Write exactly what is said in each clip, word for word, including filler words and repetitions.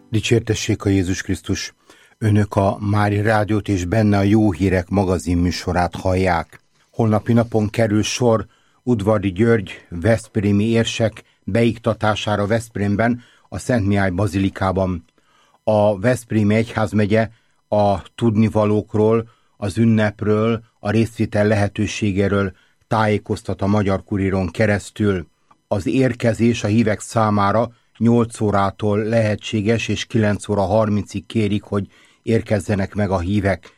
Dicsértessék a Jézus Krisztus! Önök a Mária Rádiót és benne a Jó Hírek magazin műsorát hallják. Holnapi napon kerül sor Udvari György veszprémi érsek beiktatására Veszprémben, a Szent Mihály bazilikában. A veszprémi egyházmegye a tudnivalókról, az ünnepről, a részvétel lehetőségéről tájékoztat a Magyar Kuríron keresztül. Az érkezés a hívek számára nyolc órától lehetséges, és kilenc óra harmincig kérik, hogy érkezzenek meg a hívek.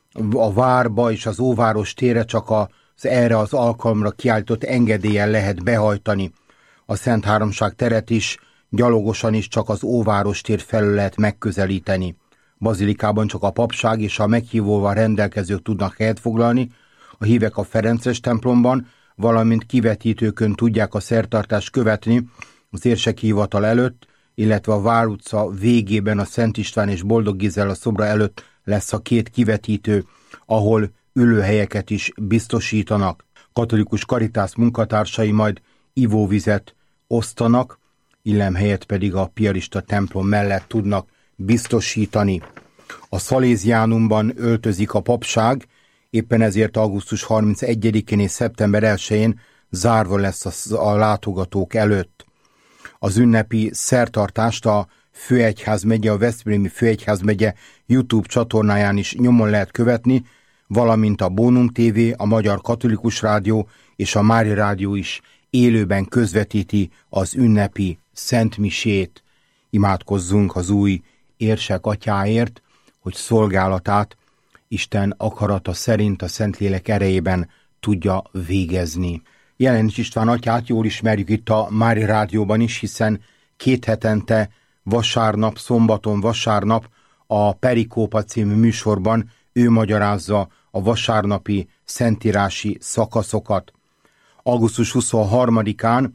A várba és az óváros térre csak az erre az alkalomra kiállított engedéllyel lehet behajtani. A Szent Háromság teret is gyalogosan is csak az óváros tér felől lehet megközelíteni. Bazilikában csak a papság és a meghívóval rendelkezők tudnak helyet foglalni, a hívek a Ferences templomban, valamint kivetítőkön tudják a szertartást követni az érseki hivatal előtt, illetve a Vár utca végében a Szent István és Boldog Gizella szobra előtt lesz a két kivetítő, ahol ülőhelyeket is biztosítanak. Katolikus Karitász munkatársai majd ivóvizet osztanak, illemhelyet pedig a piarista templom mellett tudnak biztosítani. A Szaléziánumban öltözik a papság, éppen ezért augusztus harmincegyedikén és szeptember elsején zárva lesz a, a látogatók előtt. Az ünnepi szertartást a Főegyházmegye, a Veszprémi Főegyházmegye YouTube csatornáján is nyomon lehet követni, valamint a Bónum té vé, a Magyar Katolikus Rádió és a Mária Rádió is élőben közvetíti az ünnepi szentmisét. Imádkozzunk az új érsek atyáért, hogy szolgálatát Isten akarata szerint a Szentlélek erejében tudja végezni. Jelenics István atyát jól ismerjük itt a Mária Rádióban is, hiszen két hetente vasárnap, szombaton vasárnap a Perikópa című műsorban ő magyarázza a vasárnapi szentírási szakaszokat. augusztus huszonharmadikán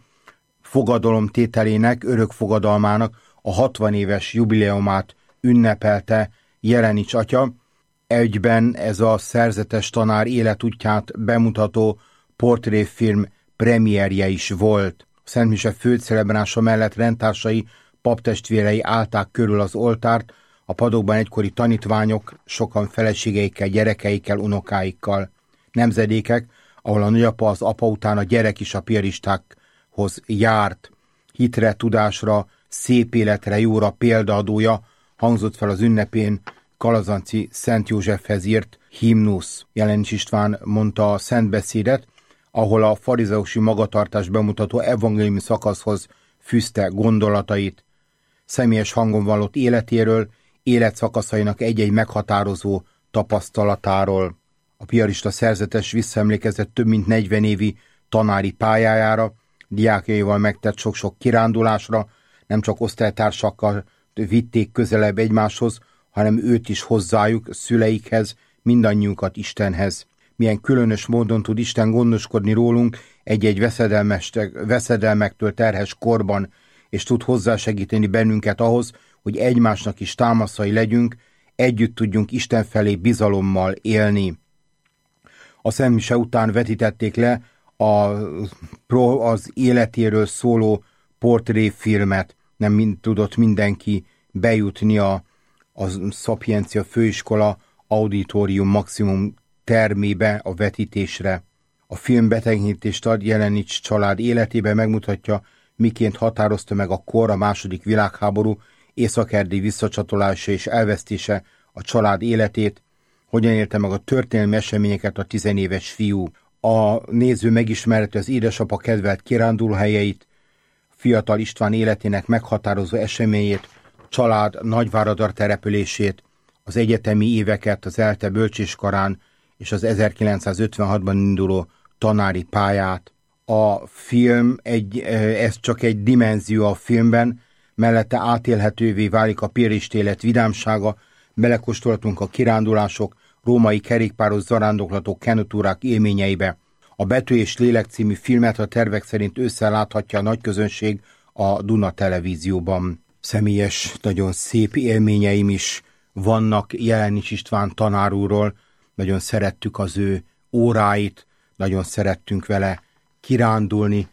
fogadalomtételének, örökfogadalmának a hatvan éves jubileumát ünnepelte Jelenics atya. Egyben ez a szerzetes tanár életútját bemutató portréfilm premierje is volt. A Szentmise főcelebrálása mellett rendtársai, paptestvérei állták körül az oltárt, a padokban egykori tanítványok, sokan feleségeikkel, gyerekeikkel, unokáikkal. Nemzedékek, ahol a nagyapa, az apa után a gyerek is a piaristákhoz járt. Hitre, tudásra, szép életre, jóra példaadója hangzott fel az ünnepén Kalazanci Szent Józsefhez írt himnusz. Jelenics István mondta a szentbeszédet, ahol a farizeusi magatartást bemutató evangéliumi szakaszhoz fűzte gondolatait. Személyes hangon vallott életéről, életszakaszainak egy-egy meghatározó tapasztalatáról. A piarista szerzetes visszaemlékezett több mint negyven évi tanári pályájára, diákjaival megtett sok-sok kirándulásra, nem csak osztálytársakkal vitték közelebb egymáshoz, hanem őt is hozzájuk, szüleikhez, mindannyiunkat Istenhez. Milyen különös módon tud Isten gondoskodni rólunk egy-egy veszedelmektől terhes korban, és tud hozzásegíteni bennünket ahhoz, hogy egymásnak is támaszai legyünk, együtt tudjunk Isten felé bizalommal élni. A szentmise után vetítették le a, az életéről szóló portréfilmet. Nem mind, tudott mindenki bejutni a, a Szapiencia Főiskola Auditorium Maximum termébe a vetítésre. A film betekintést ad Jelenics család életébe, megmutatja, miként határozta meg a kor, a második világháború, Észak-Erdély visszacsatolása és elvesztése a család életét, hogyan élte meg a történelmi eseményeket a tizenéves fiú. A néző megismerheti az édesapa kedvelt kirándulóhelyeit, fiatal István életének meghatározó eseményét, család Nagyváradra települését, az egyetemi éveket, az ELTE bölcséskarán és az ezerkilencszázötvenhatban induló tanári pályát. A film, egy, ez csak egy dimenzió a filmben, mellette átélhetővé válik a piarista élet vidámsága, belekóstolhatunk a kirándulások, római kerékpáros zarándoklatok, kenutúrák élményeibe. A Betű és Lélek című filmet a tervek szerint ősszel láthatja a nagyközönség a Duna televízióban. Személyes, nagyon szép élményeim is vannak Jelenics István tanár úrról, nagyon szerettük az ő óráit, nagyon szerettünk vele kirándulni,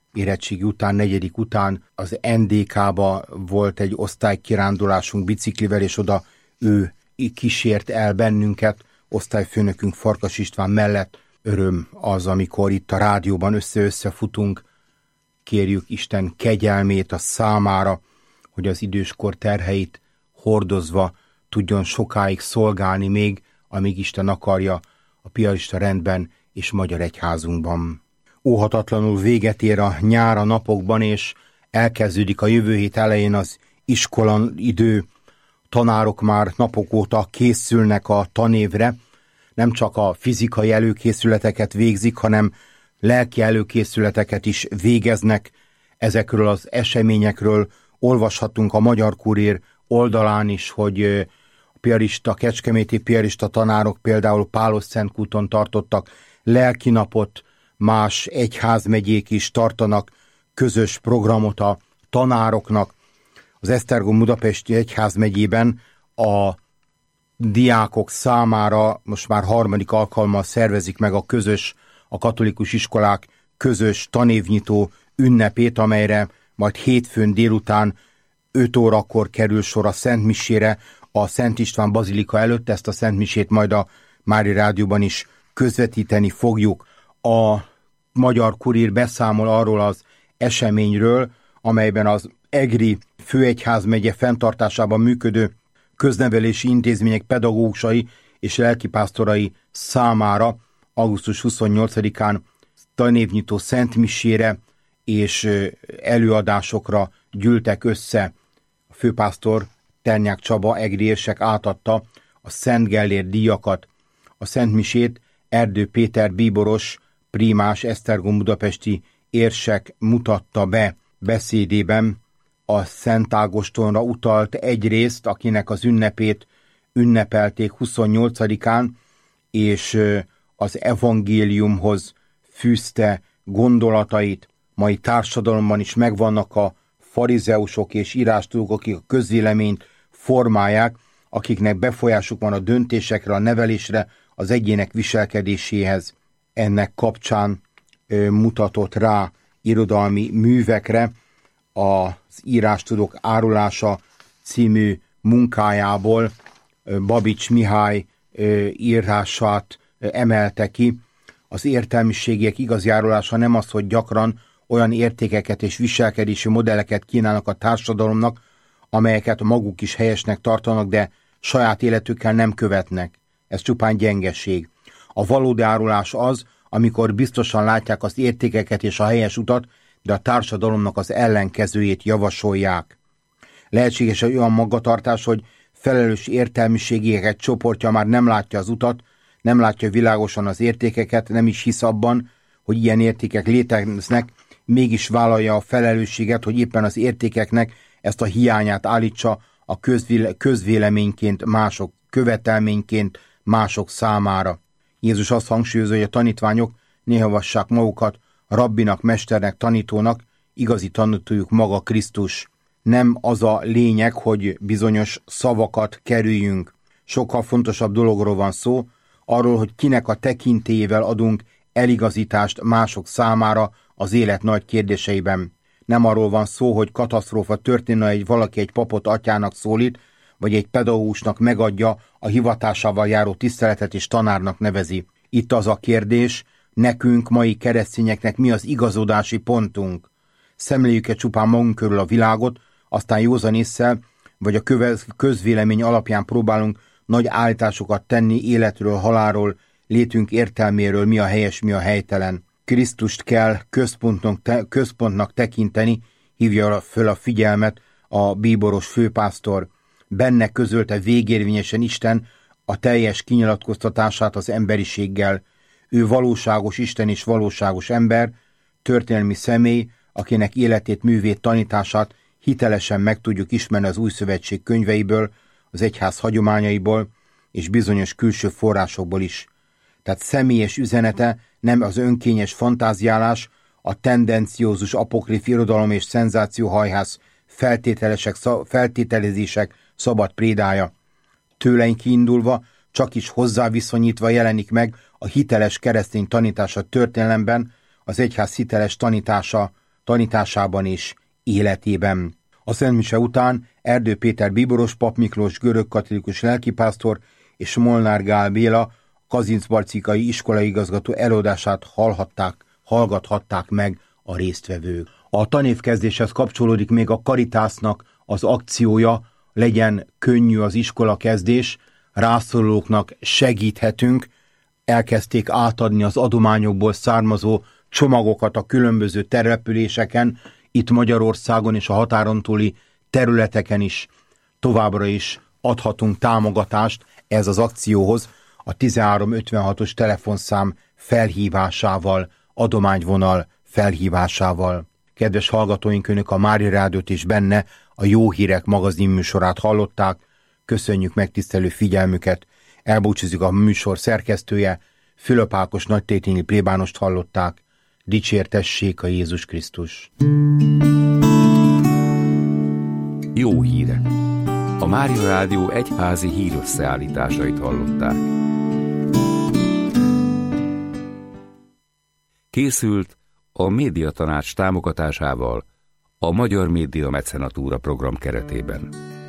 érettségi után, negyedik után az en dé ká-ba volt egy osztálykirándulásunk biciklivel, és oda ő kísért el bennünket, osztályfőnökünk Farkas István mellett. Öröm az, amikor itt a rádióban össze-össze futunk, kérjük Isten kegyelmét a számára, hogy az időskor terheit hordozva tudjon sokáig szolgálni még, amíg Isten akarja a piarista rendben és magyar egyházunkban. Óhatatlanul véget ér a nyár a napokban, és elkezdődik a jövő hét elején az iskola idő. Tanárok már napok óta készülnek a tanévre, nem csak a fizikai előkészületeket végzik, hanem lelki előkészületeket is végeznek. Ezekről az eseményekről olvashatunk a Magyar Kurír oldalán is, hogy a piarista, kecskeméti piarista tanárok például Pálos-Szentkúton tartottak lelkinapot, más egyházmegyék is tartanak közös programot a tanároknak. Az Esztergom-Budapesti Egyházmegyében a diákok számára most már harmadik alkalommal szervezik meg a közös, a katolikus iskolák közös tanévnyitó ünnepét, amelyre majd hétfőn délután öt órakor kerül sor a Szentmisére a Szent István bazilika előtt. Ezt a Szentmisét majd a Mária Rádióban is közvetíteni fogjuk. A Magyar Kurír beszámol arról az eseményről, amelyben az egri főegyházmegye fenntartásában működő köznevelési intézmények pedagógusai és lelkipásztorai számára augusztus huszonnyolcadikán tanévnyitó szentmisére és előadásokra gyűltek össze. A főpásztor Ternyák Csaba egri érsek átadta a Szent Gellért díjakat. A szentmisét Erdő Péter bíboros, prímás esztergom-budapesti érsek mutatta be beszédében. A Szent Ágostonra utalt egyrészt, akinek az ünnepét ünnepelték huszonnyolcadikán, és az evangéliumhoz fűzte gondolatait. Mai társadalomban is megvannak a farizeusok és írástudók, akik a közvéleményt formálják, akiknek befolyásuk van a döntésekre, a nevelésre, az egyének viselkedéséhez. Ennek kapcsán ö, mutatott rá irodalmi művekre az Írástudók árulása című munkájából ö, Babics Mihály ö, írását ö, emelte ki. Az értelmiségiek igazi árulása nem az, hogy gyakran olyan értékeket és viselkedési modelleket kínálnak a társadalomnak, amelyeket maguk is helyesnek tartanak, de saját életükkel nem követnek. Ez csupán gyengeség. A valódi árulás az, amikor biztosan látják az értékeket és a helyes utat, de a társadalomnak az ellenkezőjét javasolják. Lehetséges egy olyan magatartás, hogy felelős értelmiségieket csoportja már nem látja az utat, nem látja világosan az értékeket, nem is hisz abban, hogy ilyen értékek léteznek, mégis vállalja a felelősséget, hogy éppen az értékeknek ezt a hiányát állítsa a közvéle- közvéleményként mások, követelményként mások számára. Jézus azt hangsúlyozza, hogy a tanítványok ne havassák magukat rabbinak, mesternek, tanítónak, igazi tanítójuk maga Krisztus. Nem az a lényeg, hogy bizonyos szavakat kerüljünk. Sokkal fontosabb dologról van szó, arról, hogy kinek a tekintélyével adunk eligazítást mások számára az élet nagy kérdéseiben. Nem arról van szó, hogy katasztrófa történne, egy valaki egy papot atyának szólít, vagy egy pedagógusnak megadja a hivatásával járó tiszteletet és tanárnak nevezi. Itt az a kérdés, nekünk, mai keresztényeknek mi az igazodási pontunk? Szemléljük-e csupán magunk körül a világot, aztán józan ésszel, vagy a közvélemény alapján próbálunk nagy állításokat tenni életről, halálról, létünk értelméről, mi a helyes, mi a helytelen. Krisztust kell központnak, te, központnak tekinteni, hívja föl a figyelmet a bíboros főpásztor. Benne közölte végérvényesen Isten a teljes kinyilatkoztatását az emberiséggel. Ő valóságos Isten és valóságos ember, történelmi személy, akinek életét, művét, tanítását hitelesen meg tudjuk ismerni az Új Szövetség könyveiből, az egyház hagyományaiból és bizonyos külső forrásokból is. Tehát személyes üzenete nem az önkényes fantáziálás, a tendenciózus apokrif irodalom és szenzációhajhász feltételesek, feltételezések szabad prédája. Tőle kiindulva, csak is hozzáviszonyítva jelenik meg a hiteles keresztény tanítása történelemben, az egyház hiteles tanítása, tanításában és életében. A szentmise után Erdő Péter bíboros, Pap Miklós görögkatolikus lelkipásztor és Molnár Gál Béla kazincbarcikai iskolaigazgató előadását hallhatták, hallgathatták meg a résztvevők. A tanévkezdéshez kapcsolódik még a Caritasnak az akciója, legyen könnyű az iskola kezdés, rászorulóknak segíthetünk. Elkezdték átadni az adományokból származó csomagokat a különböző településeken, itt Magyarországon és a határon túli területeken is továbbra is adhatunk támogatást ez az akcióhoz a tizenhárom ötvenhatos telefonszám felhívásával, adományvonal felhívásával. Kedves hallgatóink, önök a Mária Rádiót és benne a Jó Hírek magazin műsorát hallották. Köszönjük megtisztelő figyelmüket. Elbúcsúzik a műsor szerkesztője, Fülöp Ákos nagytétényi plébánost hallották. Dicsértessék a Jézus Krisztus! Jó hírek! A Mária Rádió egyházi hírösszeállításait hallották. Készült a Médiatanács támogatásával a Magyar Média Mecenatúra program keretében.